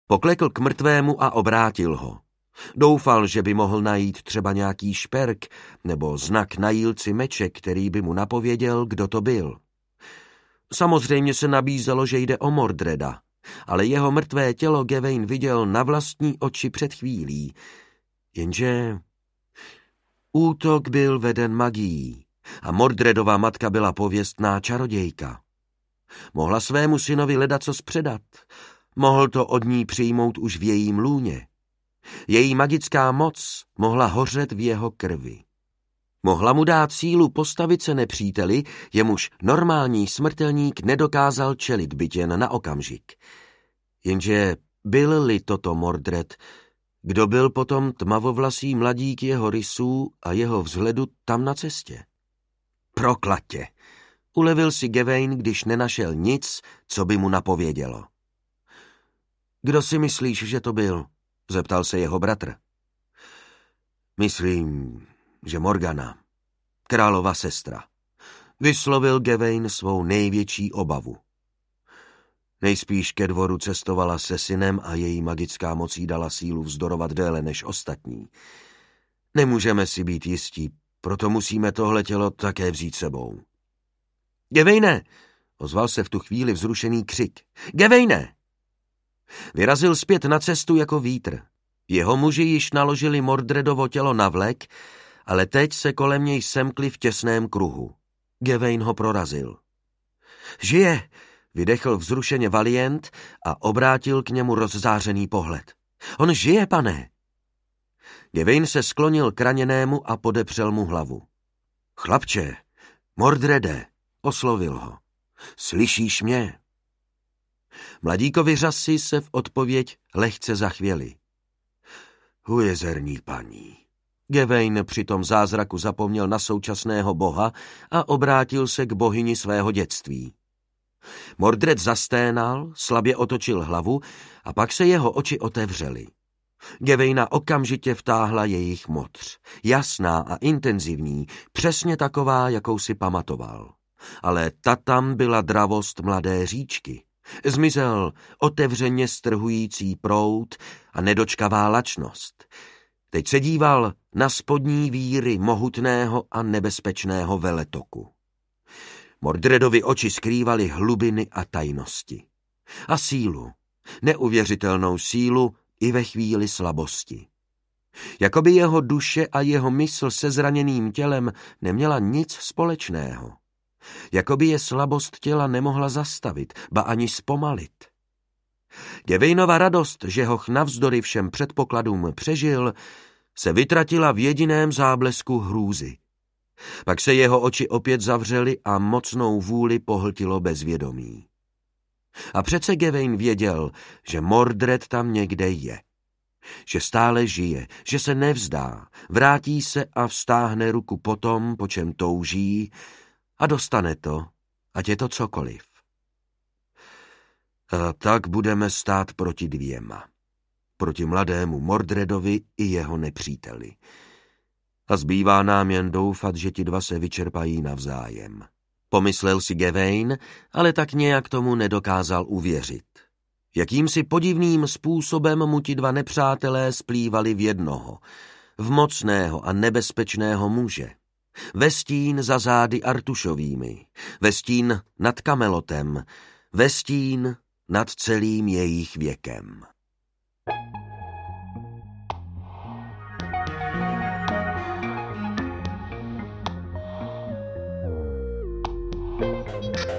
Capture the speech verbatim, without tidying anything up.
Poklekl k mrtvému a obrátil ho. Doufal, že by mohl najít třeba nějaký šperk nebo znak na jílci meče, který by mu napověděl, kdo to byl. Samozřejmě se nabízelo, že jde o Mordreda, ale jeho mrtvé tělo Gawain viděl na vlastní oči před chvílí. Jenže útok byl veden magií a Mordredova matka byla pověstná čarodějka. Mohla svému synovi ledacos předat, mohl to od ní přijmout už v jejím lůně. Její magická moc mohla hořet v jeho krvi. Mohla mu dát sílu postavit se nepříteli, jemuž normální smrtelník nedokázal čelit, byť jen na okamžik. Jenže byl-li toto Mordred, kdo byl potom tmavovlasý mladík jeho rysů a jeho vzhledu tam na cestě? Proklatě! Ulevil si Gawain, když nenašel nic, co by mu napovědělo. Kdo si myslíš, že to byl? Zeptal se jeho bratr. Myslím, že Morgana, králova sestra. Vyslovil Gawain svou největší obavu. Nejspíš ke dvoru cestovala se synem a její magická moc jí dala sílu vzdorovat déle než ostatní. Nemůžeme si být jistí, proto musíme tohle tělo také vzít sebou. Gawaine! Ozval se v tu chvíli vzrušený křik. Gawaine! Vyrazil zpět na cestu jako vítr. Jeho muži již naložili Mordredovo tělo na vlek, ale teď se kolem něj semkli v těsném kruhu. Gawain ho prorazil. Žije! Vydechl vzrušeně Valient a obrátil k němu rozzářený pohled. On žije, pane! Gawain se sklonil k raněnému a podepřel mu hlavu. Chlapče, Mordrede, oslovil ho. Slyšíš mě? Mladíkovi řasy se v odpověď lehce zachvěli. Ujezerní paní. Gawain při tom zázraku zapomněl na současného boha a obrátil se k bohyni svého dětství. Mordred zasténal, slabě otočil hlavu a pak se jeho oči otevřely. Gawaina okamžitě vtáhla jejich modř, jasná a intenzivní, přesně taková, jakou si pamatoval. Ale ta tam byla dravost mladé říčky. Zmizel otevřeně strhující proud a nedočkavá lačnost. Teď se díval na spodní víry mohutného a nebezpečného veletoku. Mordredovi oči skrývaly hlubiny a tajnosti. A sílu, neuvěřitelnou sílu i ve chvíli slabosti. Jakoby jeho duše a jeho mysl se zraněným tělem neměla nic společného. Jakoby je slabost těla nemohla zastavit, ba ani zpomalit. Gawainova radost, že ho navzdory všem předpokladům přežil, se vytratila v jediném záblesku hrůzy. Pak se jeho oči opět zavřely a mocnou vůli pohltilo bezvědomí. A přece Gawain věděl, že Mordred tam někde je. Že stále žije, že se nevzdá, vrátí se a vztáhne ruku po tom, po čem touží, a dostane to, ať je to cokoliv. A tak budeme stát proti dvěma. Proti mladému Mordredovi i jeho nepříteli. A zbývá nám jen doufat, že ti dva se vyčerpají navzájem. Pomyslel si Gawain, ale tak nějak tomu nedokázal uvěřit. Jakýmsi podivným způsobem mu ti dva nepřátelé splývali v jednoho, v mocného a nebezpečného muže. Ve stín za zády Artušovými, ve stín nad Kamelotem, ve stín nad celým jejich věkem. Thank you.